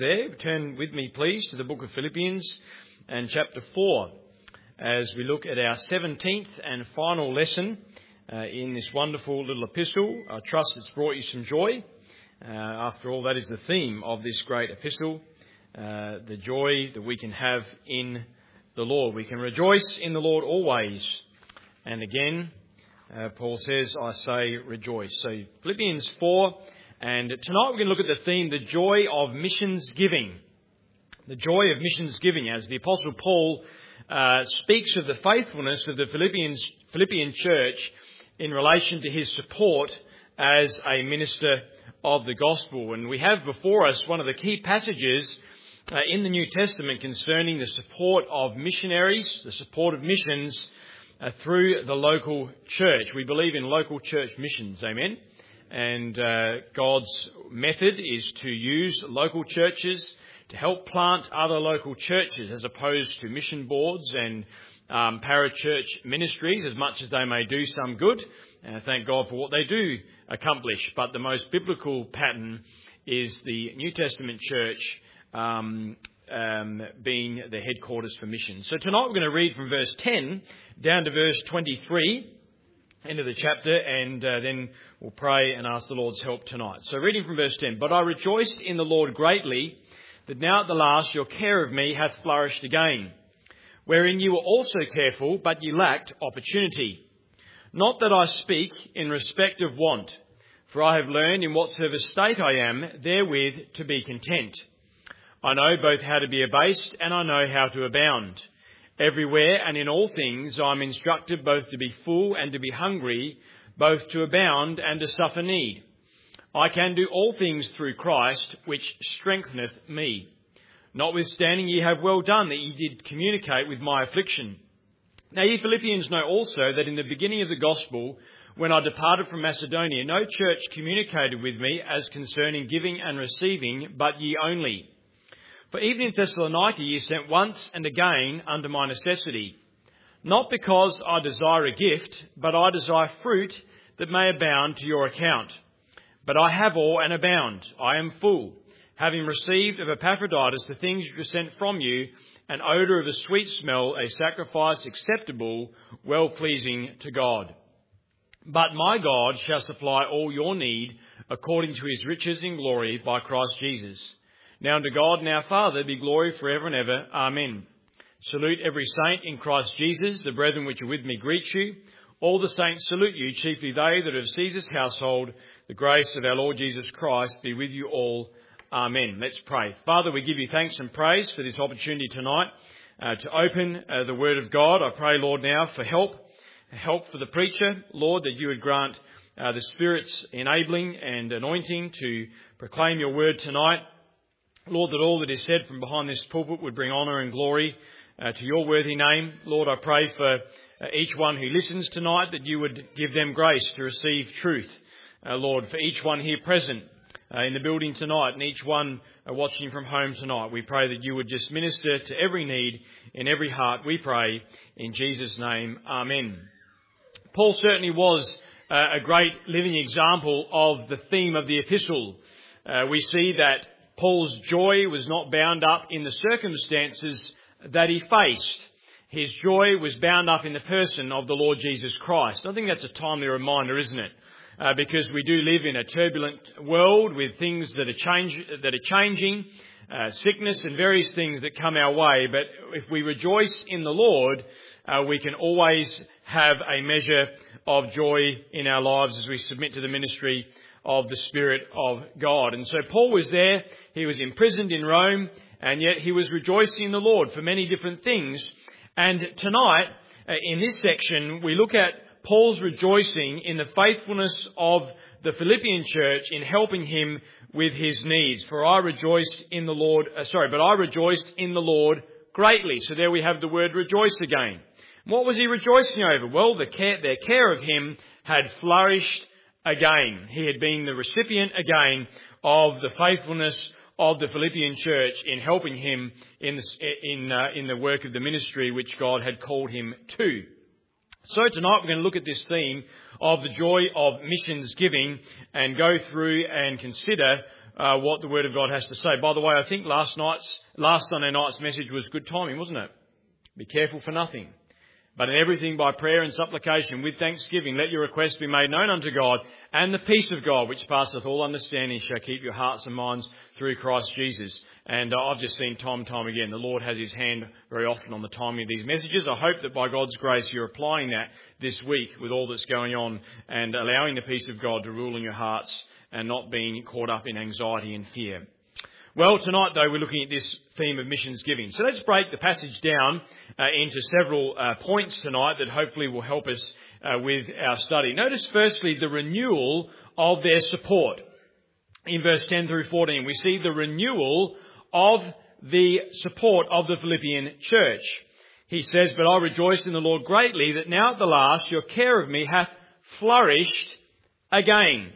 There, turn with me please to the book of Philippians and chapter 4 as we look at our 17th and final lesson in this wonderful little epistle. I trust it's brought you some joy. After all, that is the theme of this great epistle, the joy that we can have in the Lord. We can rejoice in the Lord always. And again, Paul says, I say rejoice. So Philippians 4. And tonight we're going to look at the theme, the joy of missions giving. The joy of missions giving, as the Apostle Paul speaks of the faithfulness of the Philippian church in relation to his support as a minister of the gospel. And we have before us one of the key passages in the New Testament concerning the support of missionaries, the support of missions through the local church. We believe in local church missions, amen? And God's method is to use local churches to help plant other local churches as opposed to mission boards and parachurch ministries, as much as they may do some good. Thank God for what they do accomplish. But the most biblical pattern is the New Testament church being the headquarters for missions. So tonight we're going to read from verse 10 down to verse 23. End of the chapter, and then we'll pray and ask the Lord's help tonight. So reading from verse 10, But I rejoiced in the Lord greatly, that now at the last your care of me hath flourished again, wherein you were also careful, but ye lacked opportunity. Not that I speak in respect of want, for I have learned in whatsoever state I am, therewith to be content. I know both how to be abased, and I know how to abound. Everywhere and in all things I am instructed both to be full and to be hungry, both to abound and to suffer need. I can do all things through Christ, which strengtheneth me. Notwithstanding ye have well done that ye did communicate with my affliction. Now ye Philippians know also that in the beginning of the gospel, when I departed from Macedonia, no church communicated with me as concerning giving and receiving, but ye only. For even in Thessalonica ye sent once and again under my necessity, not because I desire a gift, but I desire fruit that may abound to your account. But I have all and abound. I am full, having received of Epaphroditus the things which were sent from you, an odour of a sweet smell, a sacrifice acceptable, well-pleasing to God. But my God shall supply all your need according to his riches in glory by Christ Jesus. Now unto God and our Father be glory forever and ever. Amen. Salute every saint in Christ Jesus. The brethren which are with me greet you. All the saints salute you, chiefly they that are of Caesar's household. The grace of our Lord Jesus Christ be with you all. Amen. Let's pray. Father, we give you thanks and praise for this opportunity tonight to open the Word of God. I pray, Lord, now for help for the preacher. Lord, that you would grant the Spirit's enabling and anointing to proclaim your Word tonight. Lord, that all that is said from behind this pulpit would bring honour and glory to your worthy name. Lord, I pray for each one who listens tonight that you would give them grace to receive truth. Lord, for each one here present in the building tonight and each one watching from home tonight, we pray that you would just minister to every need in every heart, we pray in Jesus' name. Amen. Paul certainly was a great living example of the theme of the epistle. We see that Paul's joy was not bound up in the circumstances that he faced. His joy was bound up in the person of the Lord Jesus Christ. I think that's a timely reminder, isn't it? Because we do live in a turbulent world with things that are changing, sickness and various things that come our way. But if we rejoice in the Lord, we can always have a measure of joy in our lives as we submit to the ministry of the Spirit of God. And so Paul was there, he was imprisoned in Rome, and yet he was rejoicing in the Lord for many different things. And tonight, in this section, we look at Paul's rejoicing in the faithfulness of the Philippian church in helping him with his needs. For I rejoiced in the Lord, but I rejoiced in the Lord greatly. So there we have the word rejoice again. What was he rejoicing over? Well, their care of him had flourished again. He had been the recipient again of the faithfulness of the Philippian church in helping him in the work of the ministry which God had called him to. So tonight we're going to look at this theme of the joy of missions giving and go through and consider what the Word of God has to say. By the way, I think last Sunday night's message was good timing, wasn't it? Be careful for nothing, but in everything by prayer and supplication with thanksgiving, let your requests be made known unto God, and the peace of God, which passeth all understanding, shall keep your hearts and minds through Christ Jesus. And I've just seen time and time again, the Lord has his hand very often on the timing of these messages. I hope that by God's grace you're applying that this week with all that's going on and allowing the peace of God to rule in your hearts and not being caught up in anxiety and fear. Well, tonight though, we're looking at this theme of missions giving. So let's break the passage down into several points tonight that hopefully will help us with our study. Notice firstly the renewal of their support. In verse 10 through 14, we see the renewal of the support of the Philippian church. He says, "But I rejoiced in the Lord greatly that now at the last your care of me hath flourished again."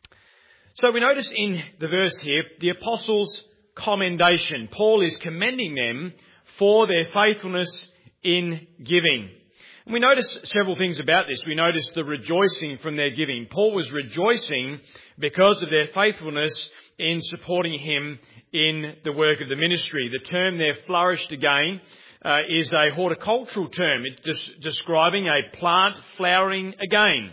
So we notice in the verse here the apostles' commendation. Paul is commending them for their faithfulness in giving. And we notice several things about this. We notice the rejoicing from their giving. Paul was rejoicing because of their faithfulness in supporting him in the work of the ministry. The term there, flourished again, is a horticultural term. It's describing a plant flowering again.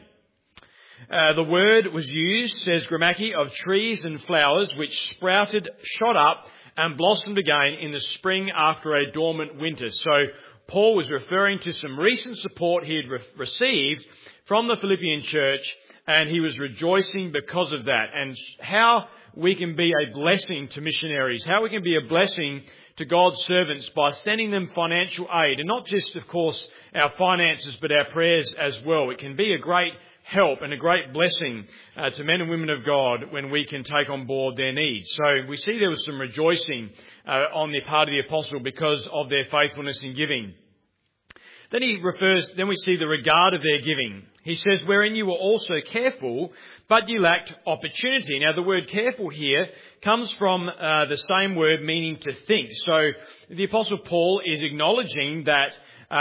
The word was used, says Grammachi, of trees and flowers which sprouted, shot up and blossomed again in the spring after a dormant winter. So Paul was referring to some recent support he had received from the Philippian church, and he was rejoicing because of that. And how we can be a blessing to missionaries, how we can be a blessing to God's servants by sending them financial aid, and not just, of course, our finances, but our prayers as well. It can be a great help and a great blessing to men and women of God when we can take on board their needs. So we see there was some rejoicing on the part of the apostle because of their faithfulness in giving. Then we see the regard of their giving. He says, "Wherein you were also careful, but you lacked opportunity." Now the word careful here comes from the same word meaning to think. So the apostle Paul is acknowledging that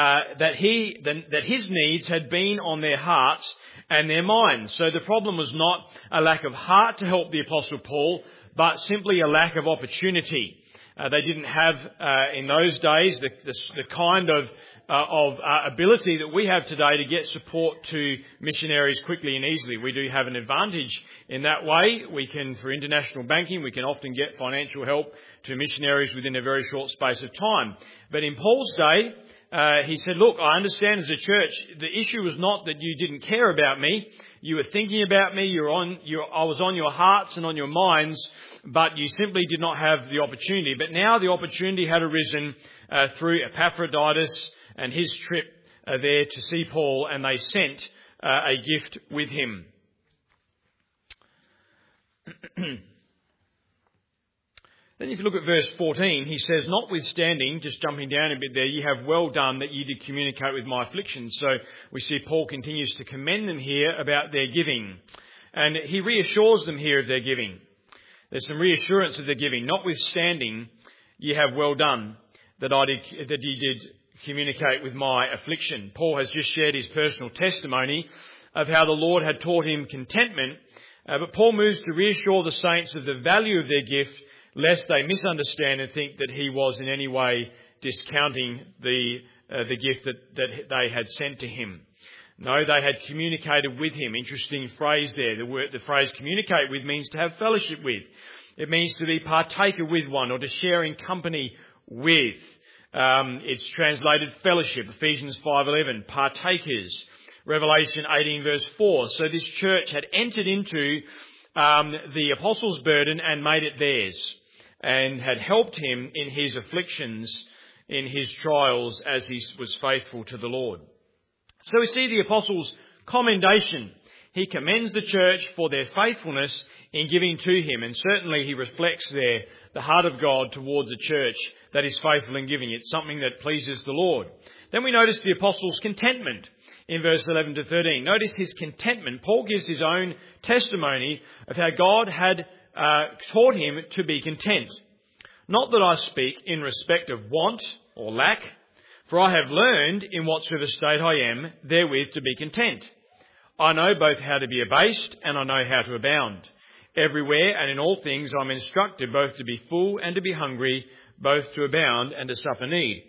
his needs had been on their hearts and their minds. So the problem was not a lack of heart to help the apostle Paul, but simply a lack of opportunity. They didn't have in those days the kind of ability that we have today to get support to missionaries quickly and easily. We do have an advantage in that way. We can, through international banking, we can often get financial help to missionaries within a very short space of time. But in Paul's day, he said, "Look, I understand as a church, the issue was not that you didn't care about me. You were thinking about me. I was on your hearts and on your minds, but you simply did not have the opportunity. But now the opportunity had arisen through Epaphroditus and his trip there to see Paul, and they sent a gift with him." Then if you look at verse 14, he says, "Notwithstanding," just jumping down a bit there, "ye have well done that ye did communicate with my afflictions." So we see Paul continues to commend them here about their giving. And he reassures them here of their giving. There's some reassurance of their giving. "Notwithstanding, ye have well done that ye did communicate with my affliction." Paul has just shared his personal testimony of how the Lord had taught him contentment. But Paul moves to reassure the saints of the value of their gift, lest they misunderstand and think that he was in any way discounting the gift that they had sent to him. No, they had communicated with him. Interesting phrase there. The phrase communicate with means to have fellowship with. It means to be partaker with one or to share in company with. It's translated fellowship, Ephesians 5:11, partakers. Revelation 18 verse 4. So this church had entered into the apostle's burden and made it theirs, and had helped him in his afflictions, in his trials, as he was faithful to the Lord. So we see the apostle's commendation. He commends the church for their faithfulness in giving to him, and certainly he reflects there the heart of God towards the church that is faithful in giving. It's something that pleases the Lord. Then we notice the apostle's contentment in verse 11 to 13. Notice his contentment. Paul gives his own testimony of how God had taught him to be content. "Not that I speak in respect of want or lack, for I have learned in whatsoever state I am therewith to be content. I know both how to be abased and I know how to abound. Everywhere and in all things I'm instructed both to be full and to be hungry, both to abound and to suffer need.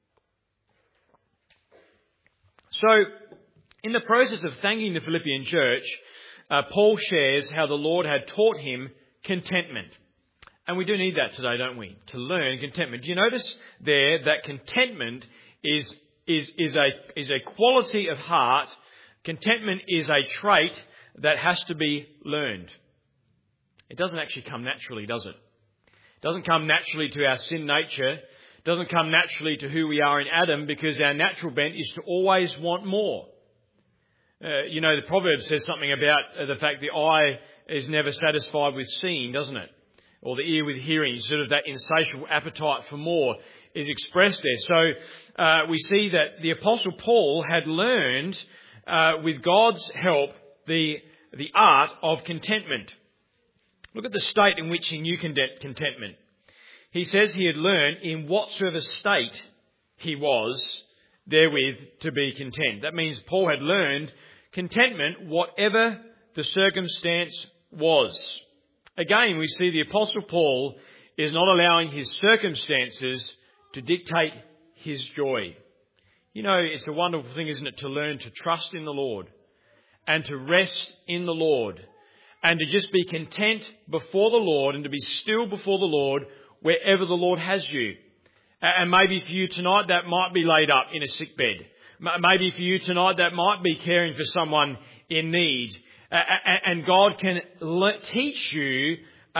So, in the process of thanking the Philippian church, Paul shares how the Lord had taught him contentment. And we do need that today, don't we? To learn contentment. Do you notice there that contentment is a quality of heart? Contentment is a trait that has to be learned. It doesn't actually come naturally, does it? It doesn't come naturally to our sin nature. It doesn't come naturally to who we are in Adam, because our natural bent is to always want more. The proverb says something about the fact the eye is never satisfied with seeing, doesn't it? Or the ear with hearing. Sort of that insatiable appetite for more is expressed there. So we see that the Apostle Paul had learned, with God's help, the art of contentment. Look at the state in which he knew contentment. He says he had learned in whatsoever state he was, therewith to be content. That means Paul had learned contentment whatever the circumstance was. Again, we see the Apostle Paul is not allowing his circumstances to dictate his joy. It's a wonderful thing, isn't it, to learn to trust in the Lord and to rest in the Lord and to just be content before the Lord and to be still before the Lord wherever the Lord has you. And maybe for you tonight that might be laid up in a sick bed. Maybe for you tonight that might be caring for someone in need. And God can teach you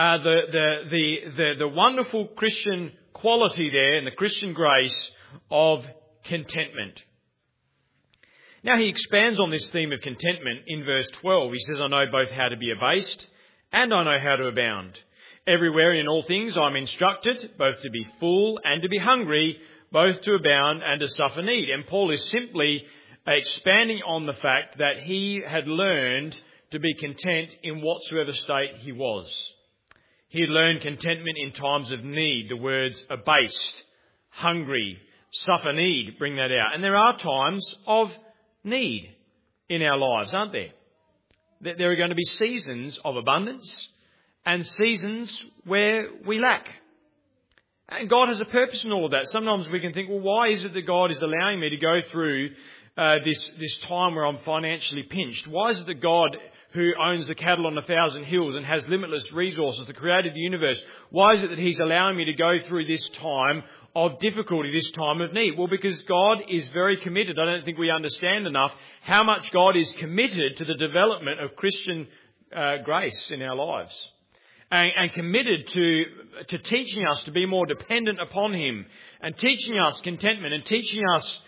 the wonderful Christian quality there and the Christian grace of contentment. Now he expands on this theme of contentment in verse 12. He says, I know both how to be abased and I know how to abound. Everywhere in all things I'm instructed, both to be full and to be hungry, both to abound and to suffer need. And Paul is simply expanding on the fact that he had learned to be content in whatsoever state he was. He had learned contentment in times of need. The words abased, hungry, suffer need bring that out. And there are times of need in our lives, aren't there? There are going to be seasons of abundance and seasons where we lack. And God has a purpose in all of that. Sometimes we can think, well, why is it that God is allowing me to go through this time where I'm financially pinched? Why is it that God, who owns the cattle on 1,000 hills and has limitless resources, the creator of the universe, why is it that he's allowing me to go through this time of difficulty, this time of need? Well, because God is very committed. I don't think we understand enough how much God is committed to the development of Christian grace in our lives. And committed to teaching us to be more dependent upon him, and teaching us contentment, and teaching us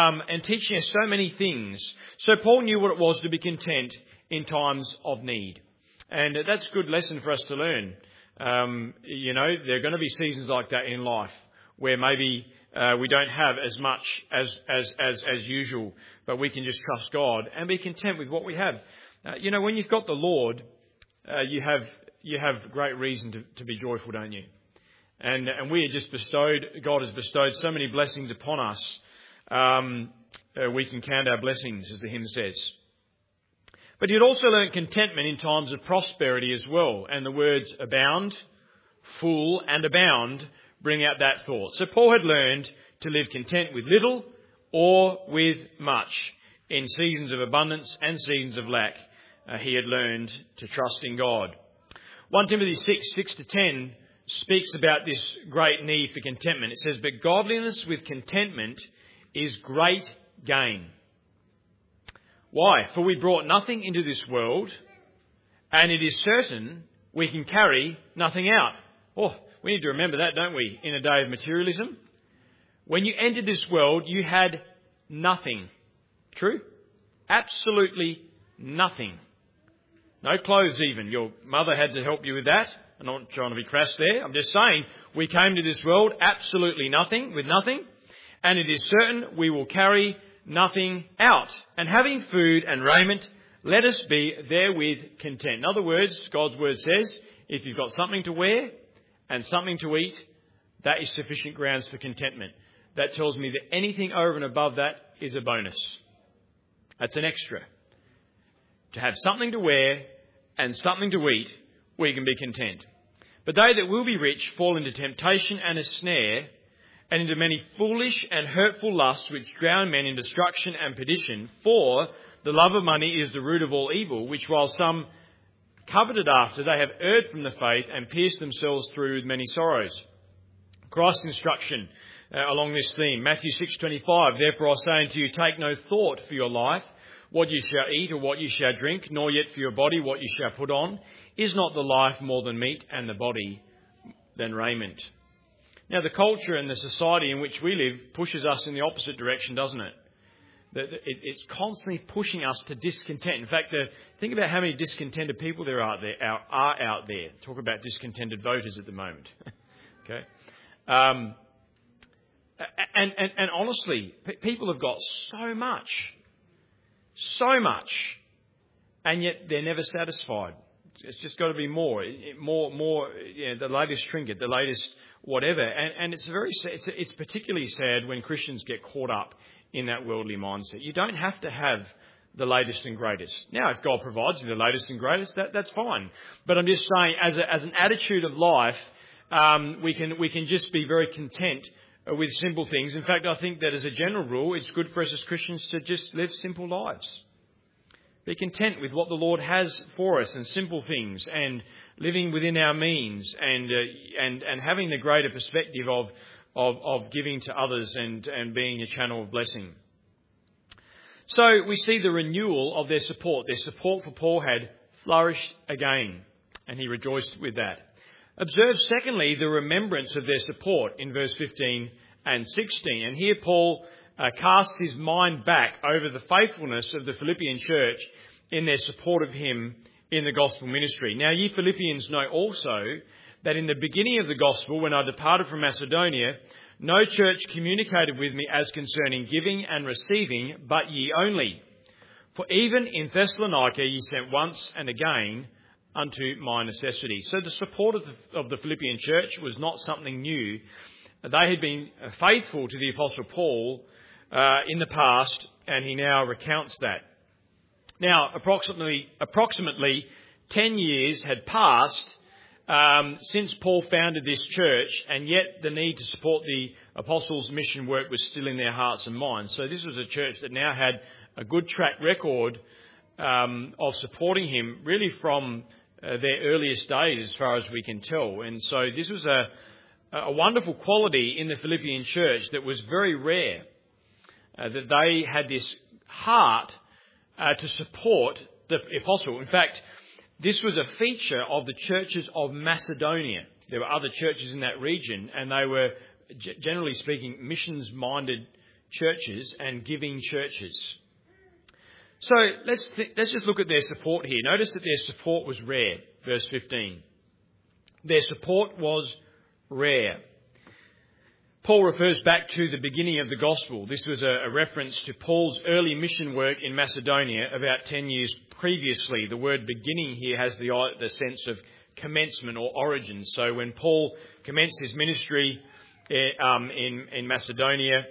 so many things. So Paul knew what it was to be content in times of need. And that's a good lesson for us to learn. There are going to be seasons like that in life where maybe we don't have as much as usual, but we can just trust God and be content with what we have. When you've got the Lord, you have great reason to be joyful, don't you? And we are just God has bestowed so many blessings upon us. We can count our blessings, as the hymn says. But you'd also learn contentment in times of prosperity as well. And the words abound, full and abound bring out that thought. So Paul had learned to live content with little or with much. In seasons of abundance and seasons of lack, he had learned to trust in God. 1 Timothy 6:6-10 speaks about this great need for contentment. It says, but godliness with contentment is great gain. Why? For we brought nothing into this world, and it is certain we can carry nothing out. Oh, we need to remember that, don't we, in a day of materialism? When you entered this world, you had nothing. True? Absolutely nothing. No clothes even. Your mother had to help you with that. I'm not trying to be crass there. I'm just saying we came to this world absolutely nothing, with nothing. And it is certain we will carry nothing out. And having food and raiment, let us be therewith content. In other words, God's word says, if you've got something to wear and something to eat, that is sufficient grounds for contentment. That tells me that anything over and above that is a bonus. That's an extra. To have something to wear and something to eat we can be content. But they that will be rich fall into temptation and a snare, and into many foolish and hurtful lusts which drown men in destruction and perdition. For the love of money is the root of all evil, which while some coveted after, they have erred from the faith and pierced themselves through with many sorrows. Christ's instruction along this theme, Matthew 6:25, therefore I say unto you, take no thought for your life, what you shall eat or what you shall drink, nor yet for your body what you shall put on. Is not the life more than meat, and the body than raiment? Now, the culture and the society in which we live pushes us in the opposite direction, doesn't it? It's constantly pushing us to discontent. In fact, think about how many discontented people there are out there. Talk about discontented voters at the moment. Okay, and honestly, people have got so much, and yet they're never satisfied. It's just got to be more. The latest trinket, the latest whatever, and it's particularly sad when Christians get caught up in that worldly mindset. You don't have to have the latest and greatest. Now, if God provides you the latest and greatest, that's fine. But I'm just saying, as an attitude of life, we can just be very content with simple things. In fact, I think that as a general rule, it's good for us as Christians to just live simple lives. Be content with what the Lord has for us and simple things, and living within our means, and having the greater perspective of giving to others and being a channel of blessing. So we see the renewal of their support. Their support for Paul had flourished again, and he rejoiced with that. Observe, secondly, the remembrance of their support in verse 15 and 16. And here Paul casts his mind back over the faithfulness of the Philippian church in their support of him in the gospel ministry. Now, ye Philippians know also that in the beginning of the gospel, when I departed from Macedonia, no church communicated with me as concerning giving and receiving, but ye only. For even in Thessalonica ye sent once and again unto my necessity. So the support of the Philippian church was not something new. They had been faithful to the Apostle Paul in the past, and he now recounts that. Now, approximately 10 years had passed since Paul founded this church, and yet the need to support the apostles' mission work was still in their hearts and minds. So this was a church that now had a good track record of supporting him, really from their earliest days, as far as we can tell. And so this was a wonderful quality in the Philippian church that was very rare, that they had this heart to support the apostle. In fact, this was a feature of the churches of Macedonia. There were other churches in that region, and they were, generally speaking, missions-minded churches and giving churches. So let's just look at their support here. Notice that their support was rare, verse 15. Their support was rare. Paul refers back to the beginning of the gospel. This was a reference to Paul's early mission work in Macedonia about 10 years previously. The word beginning here has the sense of commencement or origin. So when Paul commenced his ministry in Macedonia,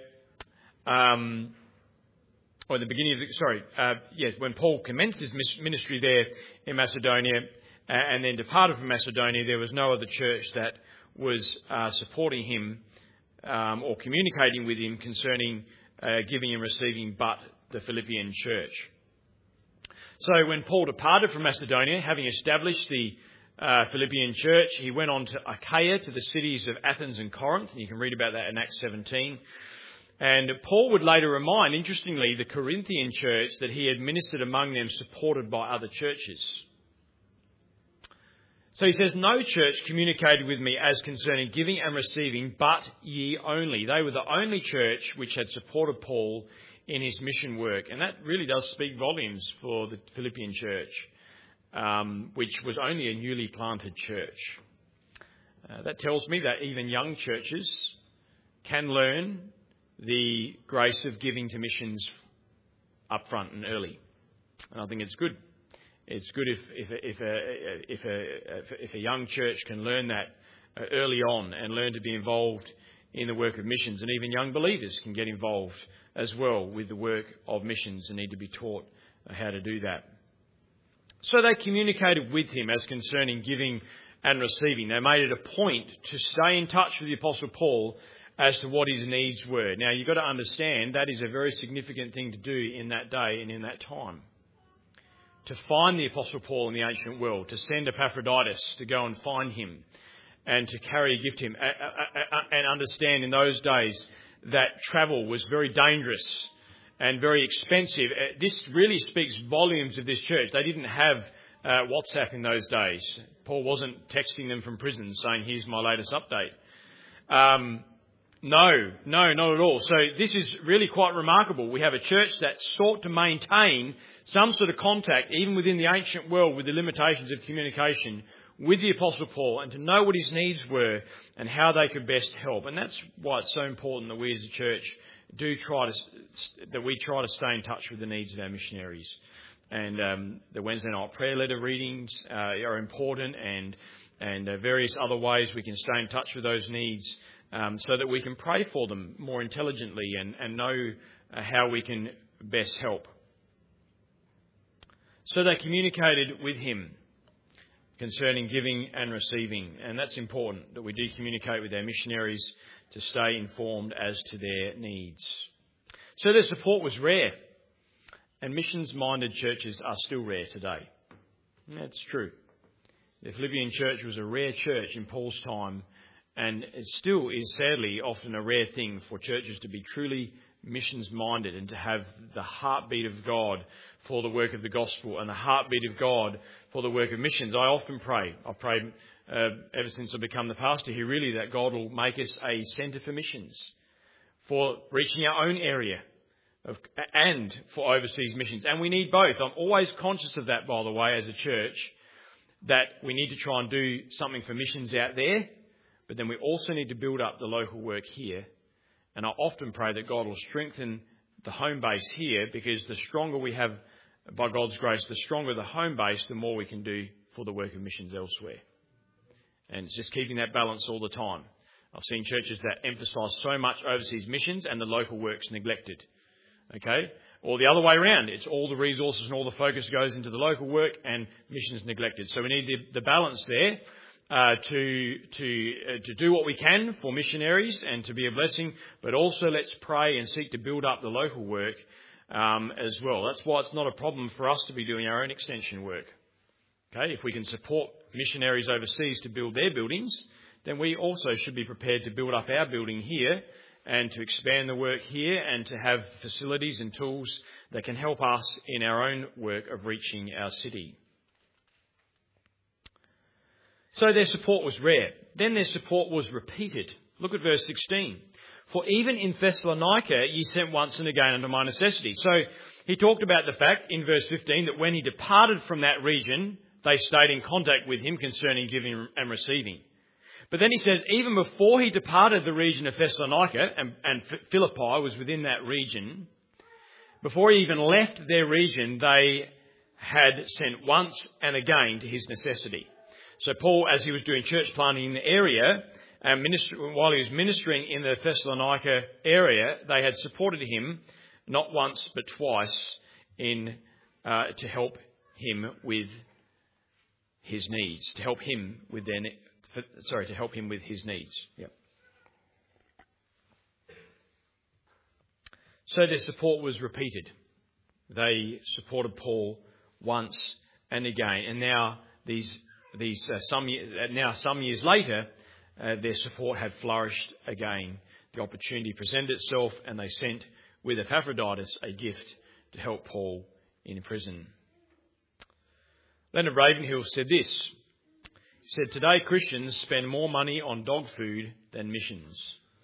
when Paul commenced his ministry there in Macedonia and then departed from Macedonia, there was no other church that was supporting him or communicating with him concerning giving and receiving but the Philippian church. So when Paul departed from Macedonia, having established the Philippian church, he went on to Achaia, to the cities of Athens and Corinth, and you can read about that in Acts 17. And Paul would later remind, interestingly, the Corinthian church that he had ministered among them, supported by other churches. So he says, no church communicated with me as concerning giving and receiving, but ye only. They were the only church which had supported Paul in his mission work. And that really does speak volumes for the Philippian church, which was only a newly planted church. That tells me that even young churches can learn the grace of giving to missions up front and early. And I think it's good. It's good if a young church can learn that early on and learn to be involved in the work of missions. And even young believers can get involved as well with the work of missions and need to be taught how to do that. So they communicated with him as concerning giving and receiving. They made it a point to stay in touch with the Apostle Paul as to what his needs were. Now, you've got to understand that is a very significant thing to do in that day and in that time. To find the Apostle Paul in the ancient world, to send Epaphroditus to go and find him and to carry a gift to him. And understand in those days that travel was very dangerous and very expensive. This really speaks volumes of this church. They didn't have WhatsApp in those days. Paul wasn't texting them from prison saying, here's my latest update. No, not at all. So this is really quite remarkable. We have a church that sought to maintain some sort of contact, even within the ancient world, with the limitations of communication, with the Apostle Paul, and to know what his needs were and how they could best help. And that's why it's so important that we as a church try to stay in touch with the needs of our missionaries. And the Wednesday night prayer letter readings are important, and various other ways we can stay in touch with those needs, so that we can pray for them more intelligently and know how we can best help. So they communicated with him concerning giving and receiving. And that's important, that we do communicate with our missionaries to stay informed as to their needs. So their support was rare. And missions-minded churches are still rare today. And that's true. The Philippian church was a rare church in Paul's time. And it still is, sadly, often a rare thing for churches to be truly missions-minded and to have the heartbeat of God for the work of the gospel and the heartbeat of God for the work of missions. I often pray. I've prayed ever since I've become the pastor here, really, that God will make us a centre for missions, for reaching our own area and for overseas missions. And we need both. I'm always conscious of that, by the way, as a church, that we need to try and do something for missions out there, but then we also need to build up the local work here. And I often pray that God will strengthen the home base here, because the stronger we have, by God's grace, the stronger the home base, the more we can do for the work of missions elsewhere. And it's just keeping that balance all the time. I've seen churches that emphasise so much overseas missions and the local work's neglected. Okay? Or the other way around. It's all the resources and all the focus goes into the local work and missions neglected. So we need the balance there. To do what we can for missionaries and to be a blessing, but also let's pray and seek to build up the local work as well. That's why it's not a problem for us to be doing our own extension work. Okay, if we can support missionaries overseas to build their buildings, then we also should be prepared to build up our building here and to expand the work here and to have facilities and tools that can help us in our own work of reaching our city. So their support was rare. Then their support was repeated. Look at verse 16. For even in Thessalonica ye sent once and again unto my necessity. So he talked about the fact in verse 15 that when he departed from that region, they stayed in contact with him concerning giving and receiving. But then he says, even before he departed the region of Thessalonica, and Philippi was within that region, before he even left their region, they had sent once and again to his necessity. So Paul, as he was doing church planting in the area, and while he was ministering in the Thessalonica area, they had supported him not once but twice to help him with his needs, to help him with his needs. Yep. So their support was repeated. They supported Paul once and again, and now some years later, their support had flourished again. The opportunity presented itself, and they sent with Epaphroditus a gift to help Paul in prison. Leonard Ravenhill said this. He said, today Christians spend more money on dog food than missions.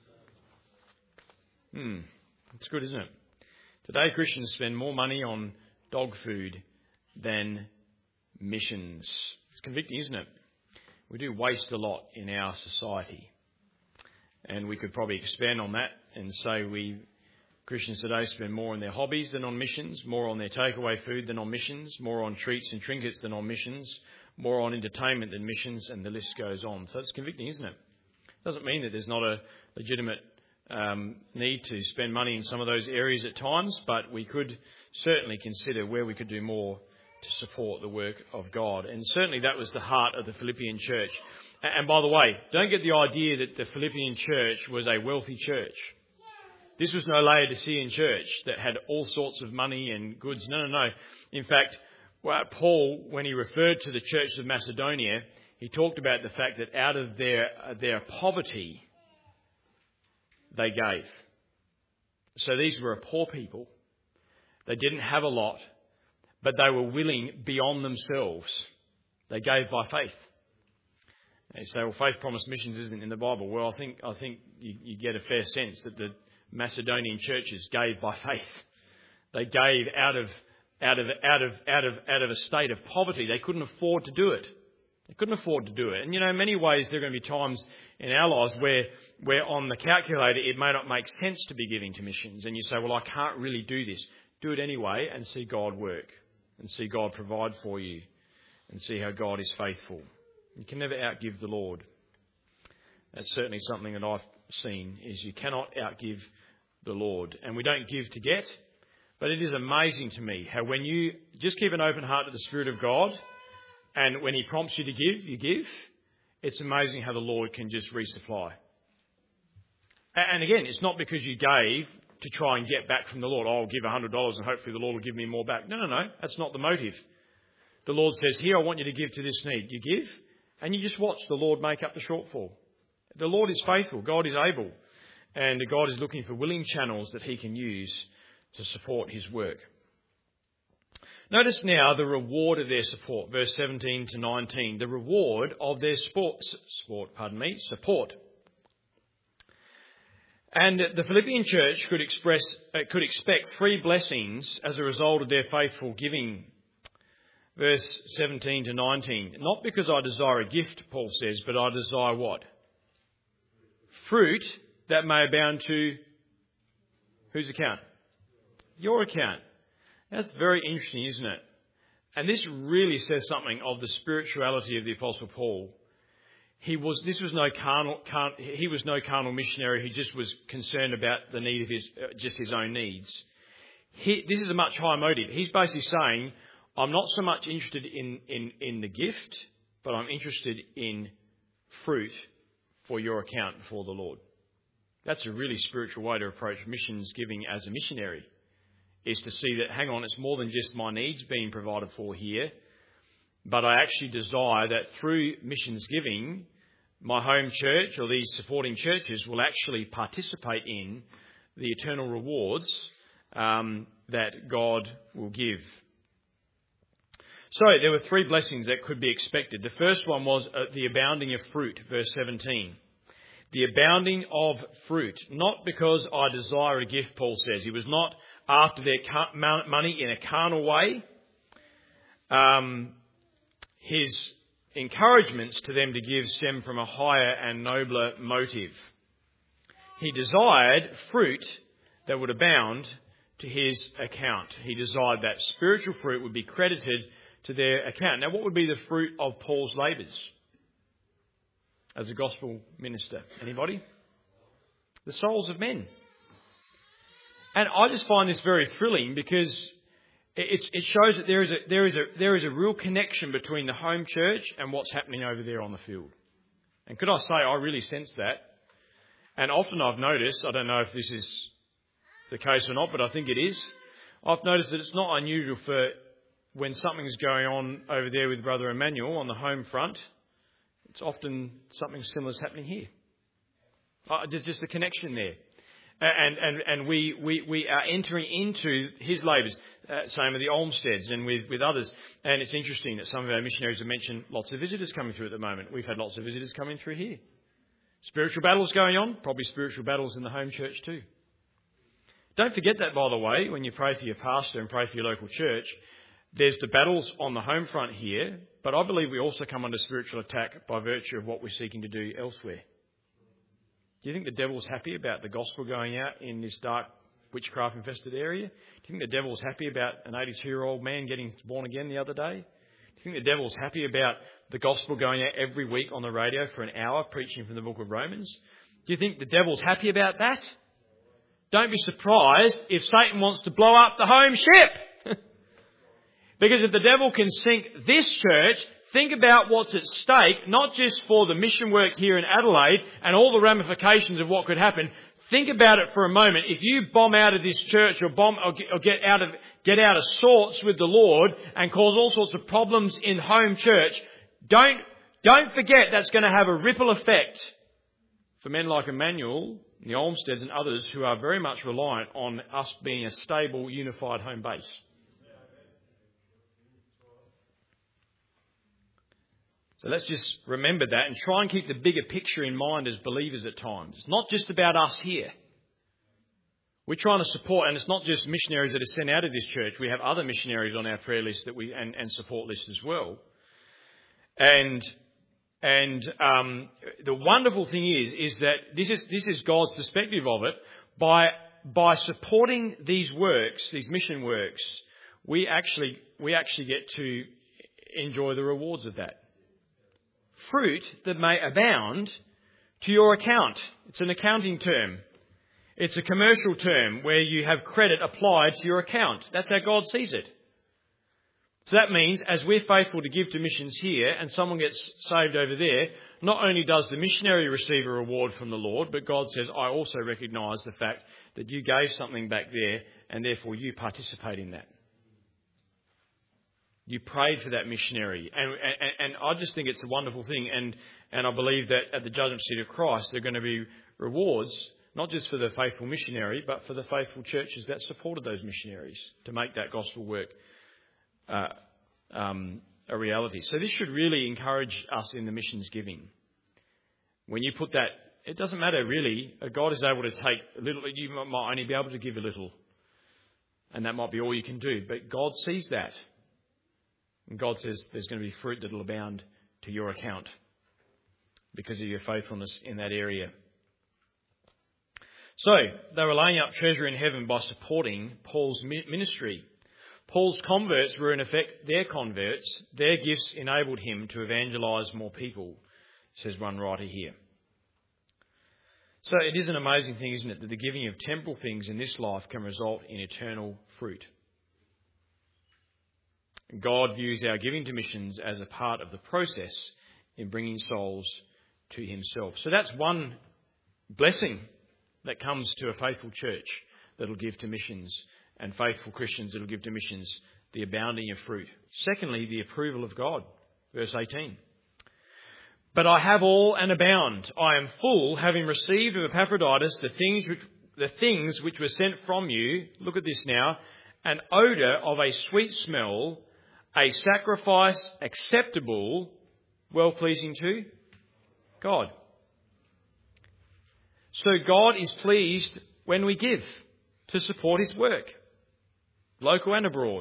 It's good, isn't it? Today Christians spend more money on dog food than missions. It's convicting, isn't it? We do waste a lot in our society. And we could probably expand on that and say Christians today spend more on their hobbies than on missions, more on their takeaway food than on missions, more on treats and trinkets than on missions, more on entertainment than missions, and the list goes on. So it's convicting, isn't it? It doesn't mean that there's not a legitimate need to spend money in some of those areas at times, but we could certainly consider where we could do more to support the work of God. And certainly that was the heart of the Philippian church. And by the way, don't get the idea that the Philippian church was a wealthy church. This was no Laodicean church that had all sorts of money and goods. No. In fact, Paul, when he referred to the church of Macedonia, he talked about the fact that out of their poverty, they gave. So these were a poor people. They didn't have a lot, but they were willing beyond themselves. They gave by faith. They say, well, faith promised missions isn't in the Bible. Well, I think you get a fair sense that the Macedonian churches gave by faith. They gave out of a state of poverty. They couldn't afford to do it. And in many ways there are going to be times in our lives where on the calculator it may not make sense to be giving to missions. And you say, well, I can't really do this. Do it anyway and see God work and see God provide for you and see how God is faithful. You can never outgive the Lord. That's certainly something that I've seen, is you cannot outgive the Lord. And we don't give to get, but it is amazing to me how when you just keep an open heart to the Spirit of God, and when He prompts you to give, you give. It's amazing how the Lord can just resupply. And again, it's not because you gave to try and get back from the Lord. Oh, I'll give $100 and hopefully the Lord will give me more back. No. That's not the motive. The Lord says, here, I want you to give to this need. You give, and you just watch the Lord make up the shortfall. The Lord is faithful. God is able. And God is looking for willing channels that He can use to support His work. Notice now the reward of their support, verse 17 to 19. The reward of their support. And the Philippian church could expect 3 blessings as a result of their faithful giving. Verse 17 to 19. Not because I desire a gift, Paul says, but I desire what? Fruit that may abound to whose account? Your account. That's very interesting, isn't it? And this really says something of the spirituality of the Apostle Paul. He was no carnal missionary who just was concerned about the need of his own needs. This is a much higher motive. He's basically saying, I'm not so much interested in the gift, but I'm interested in fruit for your account before the Lord. That's a really spiritual way to approach missions giving as a missionary, is to see that, hang on, it's more than just my needs being provided for here, but I actually desire that through missions giving, my home church or these supporting churches will actually participate in the eternal rewards that God will give. So there were 3 blessings that could be expected. The first one was the abounding of fruit, verse 17. The abounding of fruit, not because I desire a gift, Paul says. He was not after their money in a carnal way. His encouragements to them to give stem from a higher and nobler motive. He desired fruit that would abound to his account. He desired that spiritual fruit would be credited to their account. Now, what would be the fruit of Paul's labours as a gospel minister? Anybody? The souls of men. And I just find this very thrilling because it shows that there is a real connection between the home church and what's happening over there on the field. And could I say, I really sense that. And often I've noticed, I don't know if this is the case or not, but I think it is. I've noticed that it's not unusual for when something's going on over there with Brother Emmanuel on the home front, it's often something similar is happening here. There's just a connection there. And we are entering into his labours, same with the Olmsteads and with others. And it's interesting that some of our missionaries have mentioned lots of visitors coming through at the moment. We've had lots of visitors coming through here. Spiritual battles going on, probably spiritual battles in the home church too. Don't forget that, by the way, when you pray for your pastor and pray for your local church. There's the battles on the home front here, but I believe we also come under spiritual attack by virtue of what we're seeking to do elsewhere. Do you think the devil's happy about the gospel going out in this dark, witchcraft-infested area? Do you think the devil's happy about an 82-year-old man getting born again the other day? Do you think the devil's happy about the gospel going out every week on the radio for an hour preaching from the book of Romans? Do you think the devil's happy about that? Don't be surprised if Satan wants to blow up the home ship. Because if the devil can sink this church, think about what's at stake, not just for the mission work here in Adelaide and all the ramifications of what could happen. Think about it for a moment. If you bomb out of this church or get out of sorts with the Lord and cause all sorts of problems in home church, don't forget that's going to have a ripple effect for men like Emmanuel, the Olmsteads and others who are very much reliant on us being a stable, unified home base. So let's just remember that and try and keep the bigger picture in mind as believers at times. It's not just about us here. We're trying to support, and it's not just missionaries that are sent out of this church. We have other missionaries on our prayer list and support list as well. And the wonderful thing is that this is God's perspective of it. By supporting these works, these mission works, we actually get to enjoy the rewards of that. Fruit that may abound to your account. It's an accounting term. It's a commercial term where you have credit applied to your account. That's how God sees it. So that means as we're faithful to give to missions here and someone gets saved over there, not only does the missionary receive a reward from the Lord, but God says, I also recognise the fact that you gave something back there and therefore you participate in that. You prayed for that missionary. And I just think it's a wonderful thing. And I believe that at the judgment seat of Christ, there are going to be rewards, not just for the faithful missionary, but for the faithful churches that supported those missionaries to make that gospel work a reality. So this should really encourage us in the missions giving. When you put that, it doesn't matter really. God is able to take a little. You might only be able to give a little. And that might be all you can do. But God sees that. And God says there's going to be fruit that will abound to your account because of your faithfulness in that area. So, they were laying up treasure in heaven by supporting Paul's ministry. Paul's converts were in effect their converts. Their gifts enabled him to evangelise more people, says one writer here. So it is an amazing thing, isn't it, that the giving of temporal things in this life can result in eternal fruit. God views our giving to missions as a part of the process in bringing souls to himself. So that's one blessing that comes to a faithful church that will give to missions and faithful Christians that will give to missions, the abounding of fruit. Secondly, the approval of God. Verse 18. But I have all and abound. I am full, having received of Epaphroditus the things which were sent from you. Look at this now. An odour of a sweet smell, a sacrifice acceptable, well-pleasing to God. So God is pleased when we give to support his work, local and abroad.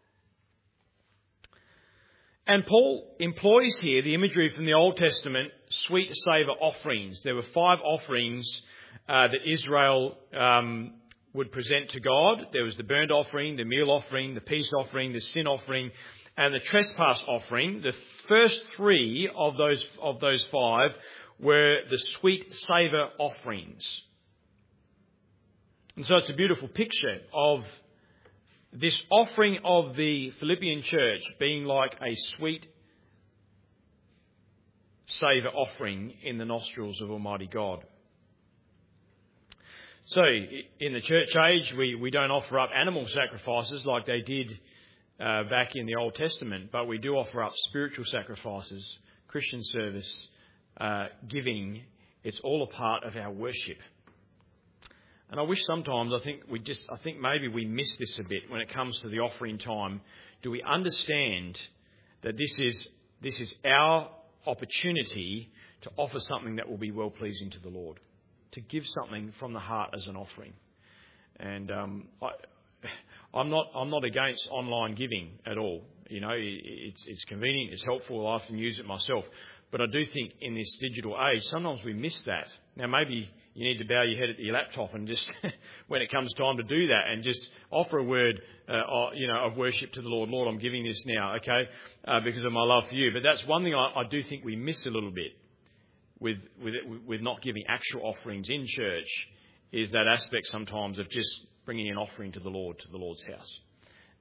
And Paul employs here the imagery from the Old Testament sweet savour offerings. There were 5 offerings that Israel would present to God. There was the burnt offering, the meal offering, the peace offering, the sin offering, and the trespass offering. The first 3 of those 5 were the sweet savour offerings. And so it's a beautiful picture of this offering of the Philippian church being like a sweet savour offering in the nostrils of Almighty God. So in the church age, we don't offer up animal sacrifices like they did back in the Old Testament, but we do offer up spiritual sacrifices, Christian service, giving. It's all a part of our worship. And I wish sometimes, I think maybe we miss this a bit when it comes to the offering time. Do we understand that this is our opportunity to offer something that will be well-pleasing to the Lord, to give something from the heart as an offering? And I'm not against online giving at all. You know, it's convenient, it's helpful. I often use it myself. But I do think in this digital age, sometimes we miss that. Now, maybe you need to bow your head at your laptop and just, when it comes time to do that, and just offer a word, of worship to the Lord. Lord, I'm giving this now, okay, because of my love for you. But that's one thing I do think we miss a little bit with not giving actual offerings in church, is that aspect sometimes of just bringing an offering to the Lord's house.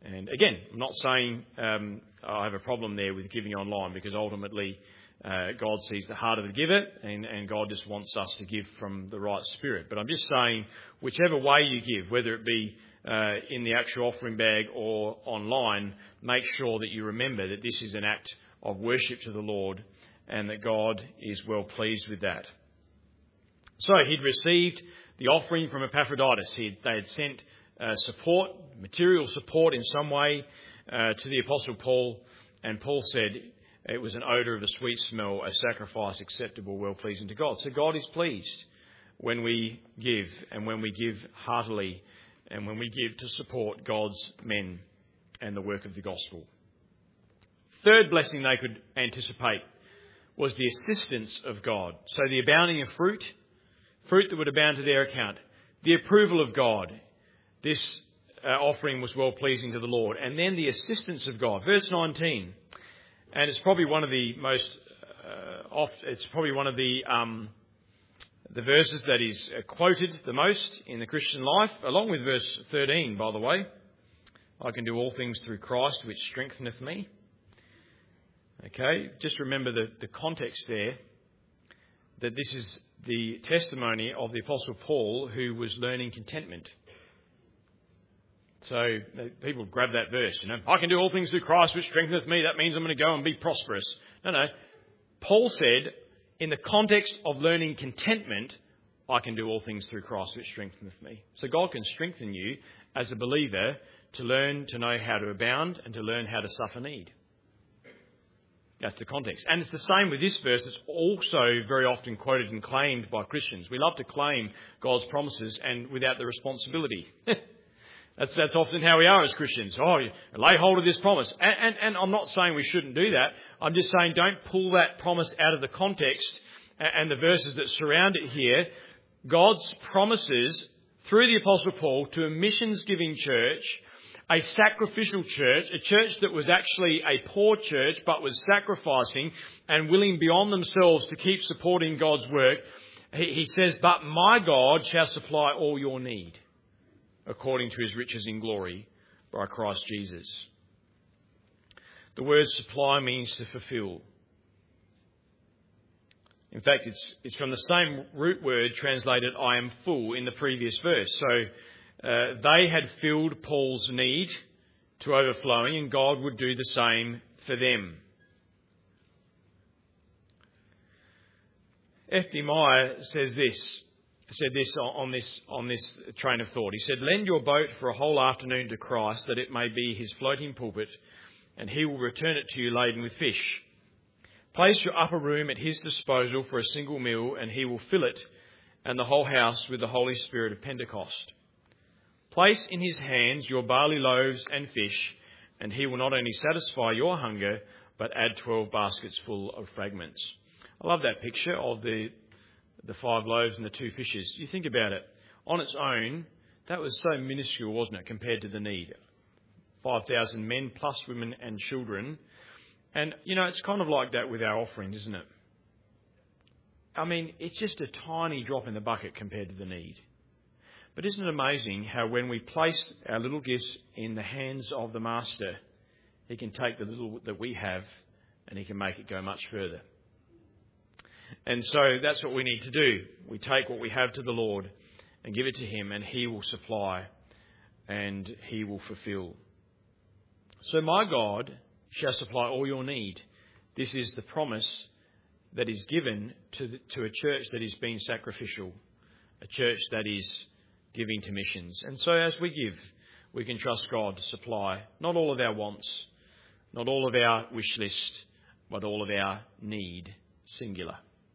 And again, I'm not saying I have a problem there with giving online, because ultimately God sees the heart of the giver, and God just wants us to give from the right spirit. But I'm just saying, whichever way you give, whether it be in the actual offering bag or online, make sure that you remember that this is an act of worship to the Lord and that God is well pleased with that. So he'd received the offering from Epaphroditus. They had sent support, material support in some way to the Apostle Paul, and Paul said it was an odour of a sweet smell, a sacrifice acceptable, well pleasing to God. So God is pleased when we give, and when we give heartily, and when we give to support God's men and the work of the gospel. Third blessing they could anticipate was the assistance of God. So the abounding of fruit that would abound to their account. The approval of God. This offering was well pleasing to the Lord. And then the assistance of God. Verse 19. And it's probably one of the most, it's probably one of the verses that is quoted the most in the Christian life, along with verse 13, by the way. I can do all things through Christ, which strengtheneth me. Okay, just remember the context there, that this is the testimony of the Apostle Paul, who was learning contentment. So people grab that verse, I can do all things through Christ, which strengtheneth me. That means I'm going to go and be prosperous. No. Paul said, in the context of learning contentment, I can do all things through Christ, which strengtheneth me. So God can strengthen you as a believer to learn to know how to abound and to learn how to suffer need. That's the context. And it's the same with this verse. It's also very often quoted and claimed by Christians. We love to claim God's promises and without the responsibility. That's often how we are as Christians. Lay hold of this promise. And I'm not saying we shouldn't do that. I'm just saying don't pull that promise out of the context and the verses that surround it here. God's promises through the Apostle Paul to a missions-giving church, a sacrificial church, a church that was actually a poor church but was sacrificing and willing beyond themselves to keep supporting God's work. He says, but my God shall supply all your need according to his riches in glory by Christ Jesus. The word supply means to fulfill. In fact, it's from the same root word translated I am full in the previous verse. So they had filled Paul's need to overflowing, and God would do the same for them. F.D. Meyer said this on this train of thought. He said, lend your boat for a whole afternoon to Christ, that it may be his floating pulpit, and he will return it to you laden with fish. Place your upper room at his disposal for a single meal, and he will fill it and the whole house with the Holy Spirit of Pentecost. Place in his hands your barley loaves and fish, and he will not only satisfy your hunger, but add 12 baskets full of fragments. I love that picture of the 5 loaves and the 2 fishes. You think about it. On its own, that was so minuscule, wasn't it, compared to the need. 5,000 men plus women and children. And, it's kind of like that with our offerings, isn't it? I mean, it's just a tiny drop in the bucket compared to the need. But isn't it amazing how when we place our little gifts in the hands of the Master, he can take the little that we have and he can make it go much further. And so that's what we need to do. We take what we have to the Lord and give it to him, and he will supply and he will fulfill. So my God shall supply all your need. This is the promise that is given to a church that is being sacrificial, a church that is giving to missions. And so as we give, we can trust God to supply not all of our wants, not all of our wish list, but all of our need, singular.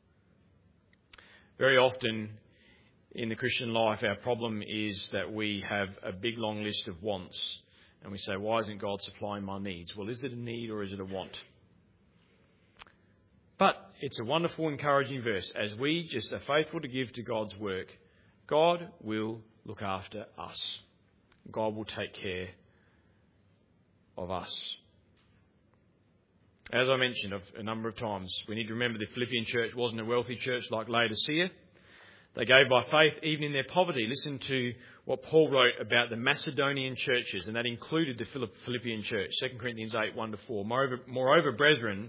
Very often in the Christian life, our problem is that we have a big long list of wants, and we say, why isn't God supplying my needs? Well, is it a need or is it a want? But it's a wonderful, encouraging verse. As we just are faithful to give to God's work, God will look after us. God will take care of us. As I mentioned a number of times, we need to remember the Philippian church wasn't a wealthy church like Laodicea. They gave by faith even in their poverty. Listen to what Paul wrote about the Macedonian churches, and that included the Philippian church, 2 Corinthians 8, 1-4. Moreover, brethren,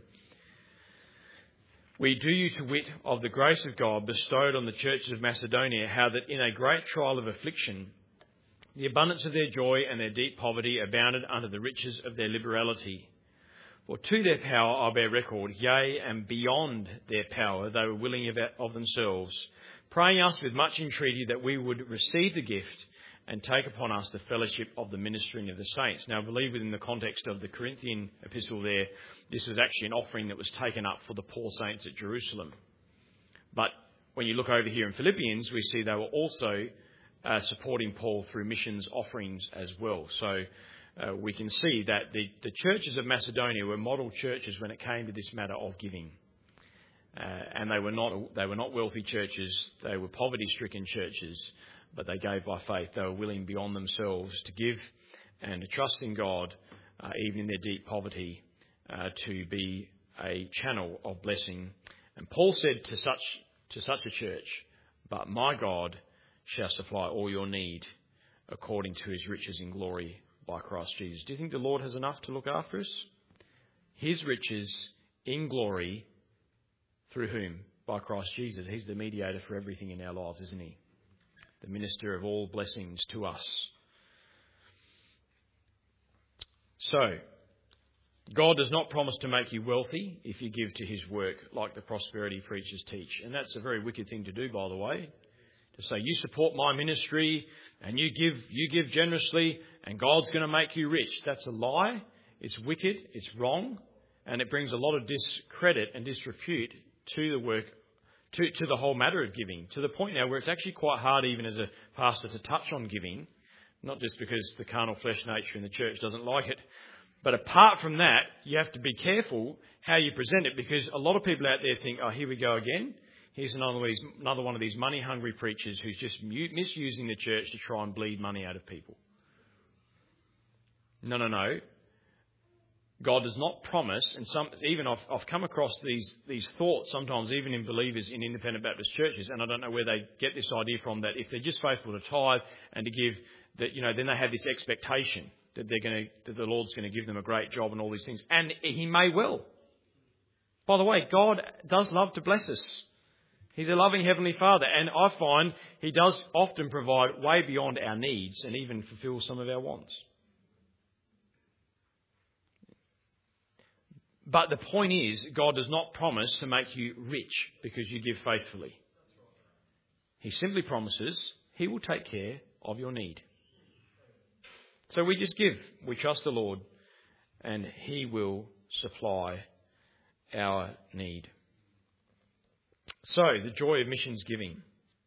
we do you to wit of the grace of God bestowed on the churches of Macedonia, how that in a great trial of affliction, the abundance of their joy and their deep poverty abounded unto the riches of their liberality. For to their power I bear record, yea, and beyond their power they were willing of themselves, praying us with much entreaty that we would receive the gift and take upon us the fellowship of the ministering of the saints. Now, I believe within the context of the Corinthian epistle there, this was actually an offering that was taken up for the poor saints at Jerusalem. But when you look over here in Philippians, we see they were also supporting Paul through missions offerings as well. So we can see that the churches of Macedonia were model churches when it came to this matter of giving. And they were not wealthy churches, they were poverty-stricken churches, but they gave by faith. They were willing beyond themselves to give and to trust in God, even in their deep poverty, to be a channel of blessing. And Paul said to such a church, "But my God shall supply all your need according to his riches in glory by Christ Jesus." Do you think the Lord has enough to look after us? His riches in glory through whom? By Christ Jesus. He's the mediator for everything in our lives, isn't he? The minister of all blessings to us. So, God does not promise to make you wealthy if you give to his work like the prosperity preachers teach. And that's a very wicked thing to do, by the way. To say, you support my ministry and you give generously and God's going to make you rich. That's a lie. It's wicked. It's wrong. And it brings a lot of discredit and disrepute to the work, to the whole matter of giving, to the point now where it's actually quite hard even as a pastor to touch on giving, not just because the carnal flesh nature in the church doesn't like it, but apart from that, you have to be careful how you present it, because a lot of people out there think, oh, here we go again. Here's another one of these money-hungry preachers who's just misusing the church to try and bleed money out of people. No. God does not promise, and I've come across these thoughts sometimes even in believers in independent Baptist churches, and I don't know where they get this idea from, that if they're just faithful to tithe and to give, that then they have this expectation that the Lord's going to give them a great job and all these things, and he may well. By the way, God does love to bless us. He's a loving Heavenly Father, and I find he does often provide way beyond our needs and even fulfill some of our wants. But the point is, God does not promise to make you rich because you give faithfully. He simply promises he will take care of your need. So we just give. We trust the Lord and he will supply our need. So, the joy of missions giving.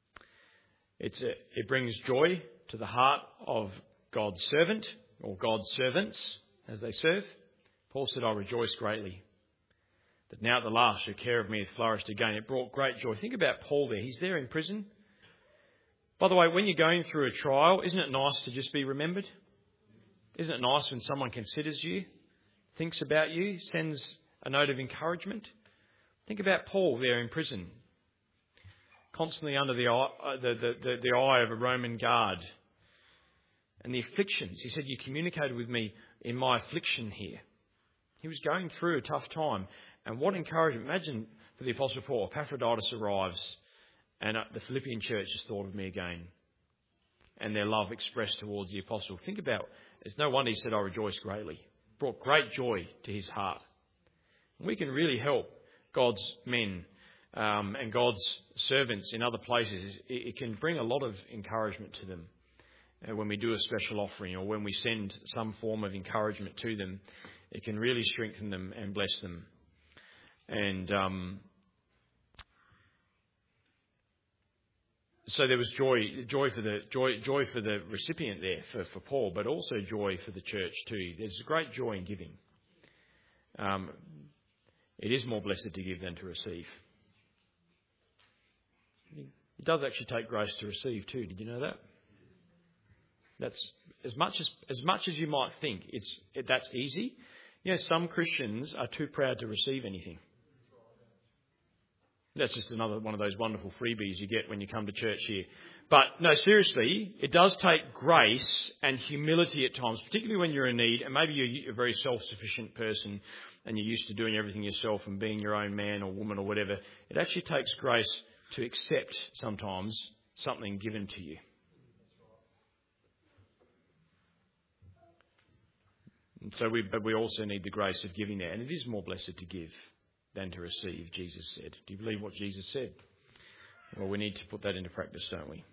It brings joy to the heart of God's servant, or God's servants as they serve. Paul said, I rejoice greatly that now at the last your care of me hath flourished again. It brought great joy. Think about Paul there. He's there in prison. By the way, when you're going through a trial, isn't it nice to just be remembered? Isn't it nice when someone considers you, thinks about you, sends a note of encouragement? Think about Paul there in prison, constantly under the eye of a Roman guard. And the afflictions. He said, you communicated with me in my affliction here. He was going through a tough time. And what encouragement. Imagine for the Apostle Paul, Epaphroditus arrives and the Philippian church has thought of me again. And their love expressed towards the Apostle. Think about, it's no wonder he said, I rejoice greatly. Brought great joy to his heart. And we can really help God's men and God's servants in other places. It can bring a lot of encouragement to them. When we do a special offering or when we send some form of encouragement to them, it can really strengthen them and bless them. And so there was joy for the recipient there, for Paul, but also joy for the church too. There's great joy in giving. It is more blessed to give than to receive. It does actually take grace to receive too. Did you know that? That's as much as you might think. That's easy. You know, some Christians are too proud to receive anything. That's just another one of those wonderful freebies you get when you come to church here. But no, seriously, it does take grace and humility at times, particularly when you're in need, and maybe you're a very self-sufficient person and you're used to doing everything yourself and being your own man or woman or whatever. It actually takes grace to accept sometimes something given to you. And so we also need the grace of giving there. And it is more blessed to give than to receive, Jesus said. Do you believe what Jesus said? Well, we need to put that into practice, don't we?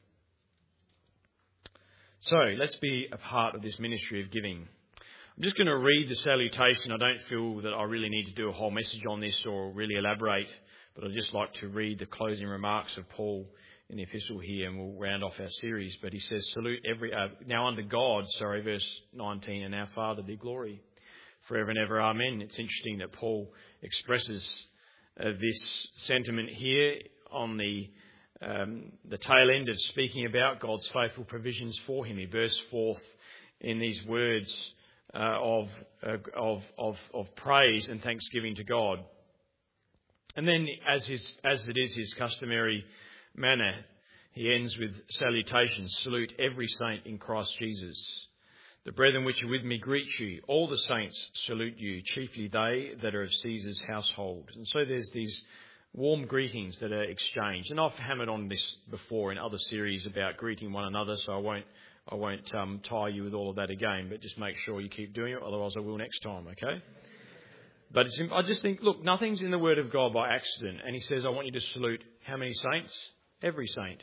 So let's be a part of this ministry of giving. I'm just going to read the salutation. I don't feel that I really need to do a whole message on this or really elaborate, but I'd just like to read the closing remarks of Paul in the epistle here, and we'll round off our series. But he says, salute now unto God, verse 19, and our Father be glory forever and ever. Amen. It's interesting that Paul expresses this sentiment here on the tail end of speaking about God's faithful provisions for him. He bursts forth in these words of praise and thanksgiving to God. And then, as it is his customary manner, he ends with salutations. Salute every saint in Christ Jesus. The brethren which are with me greet you. All the saints salute you, chiefly they that are of Caesar's household. And so there's these warm greetings that are exchanged. And I've hammered on this before in other series about greeting one another, so I won't tire you with all of that again, but just make sure you keep doing it, otherwise I will next time, okay? But I just think, look, nothing's in the Word of God by accident. And he says, I want you to salute how many saints? Every saint.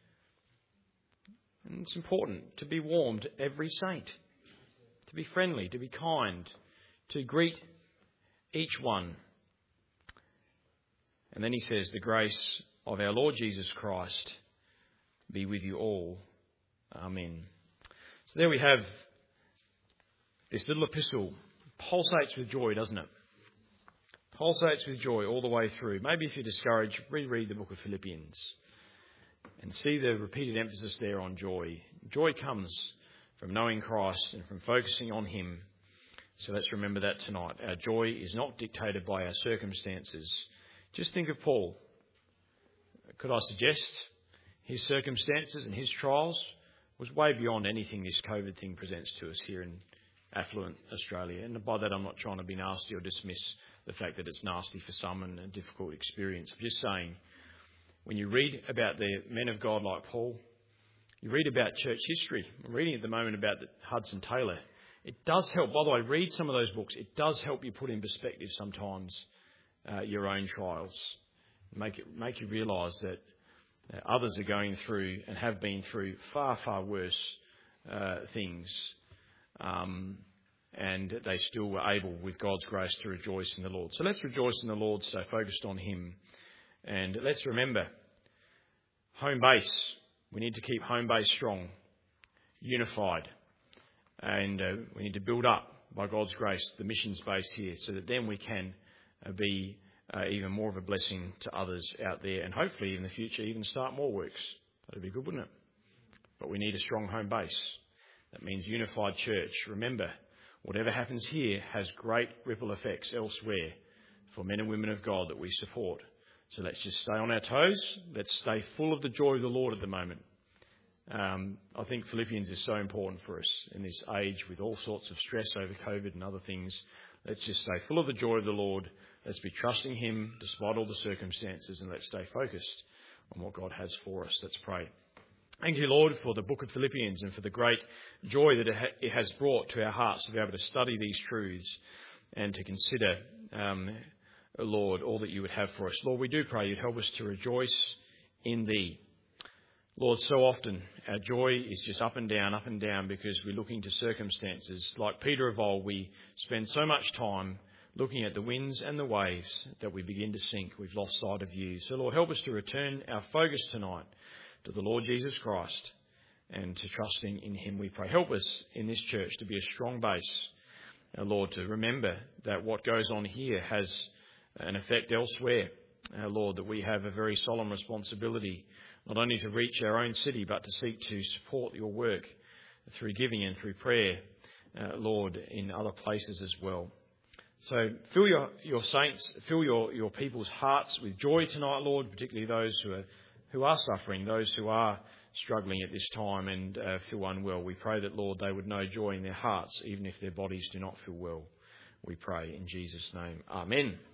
And it's important to be warm to every saint, to be friendly, to be kind, to greet each one. And then he says, the grace of our Lord Jesus Christ be with you all. Amen. So there we have this little epistle. Pulsates with joy, doesn't it? Pulsates with joy all the way through. Maybe if you're discouraged, reread the book of Philippians and see the repeated emphasis there on joy. Joy comes from knowing Christ and from focusing on him. So let's remember that tonight. Our joy is not dictated by our circumstances. Just think of Paul. Could I suggest his circumstances and his trials was way beyond anything this COVID thing presents to us here in affluent Australia. And by that I'm not trying to be nasty or dismiss the fact that it's nasty for some and a difficult experience. I'm just saying, when you read about the men of God like Paul, you read about church history. I'm reading at the moment about Hudson Taylor. It does help. By the way, read some of those books. It does help you put in perspective sometimes your own trials. Make you realise that others are going through and have been through far, far worse things. And they still were able, with God's grace, to rejoice in the Lord. So let's rejoice in the Lord, stay focused on him. And let's remember, home base. We need to keep home base strong, unified. And we need to build up, by God's grace, the missions base here, so that then we can be even more of a blessing to others out there. And hopefully in the future even start more works. That would be good, wouldn't it? But we need a strong home base. That means unified church. Remember, whatever happens here has great ripple effects elsewhere for men and women of God that we support. So let's just stay on our toes. Let's stay full of the joy of the Lord at the moment. I think Philippians is so important for us in this age with all sorts of stress over COVID and other things. Let's just stay full of the joy of the Lord. Let's be trusting him despite all the circumstances, and let's stay focused on what God has for us. Let's pray. Thank you, Lord, for the book of Philippians and for the great joy that it has brought to our hearts to be able to study these truths and to consider, Lord, all that you would have for us. Lord, we do pray you'd help us to rejoice in thee. Lord, so often our joy is just up and down because we're looking to circumstances. Like Peter of old, we spend so much time looking at the winds and the waves that we begin to sink. We've lost sight of you. So, Lord, help us to return our focus tonight to the Lord Jesus Christ and to trusting in him, we pray. Help us in this church to be a strong base, Lord, to remember that what goes on here has an effect elsewhere. Lord, that we have a very solemn responsibility not only to reach our own city, but to seek to support your work through giving and through prayer, Lord, in other places as well. So fill your saints, fill your people's hearts with joy tonight, Lord, particularly those who are suffering, those who are struggling at this time and feel unwell. We pray that, Lord, they would know joy in their hearts, even if their bodies do not feel well. We pray in Jesus' name. Amen.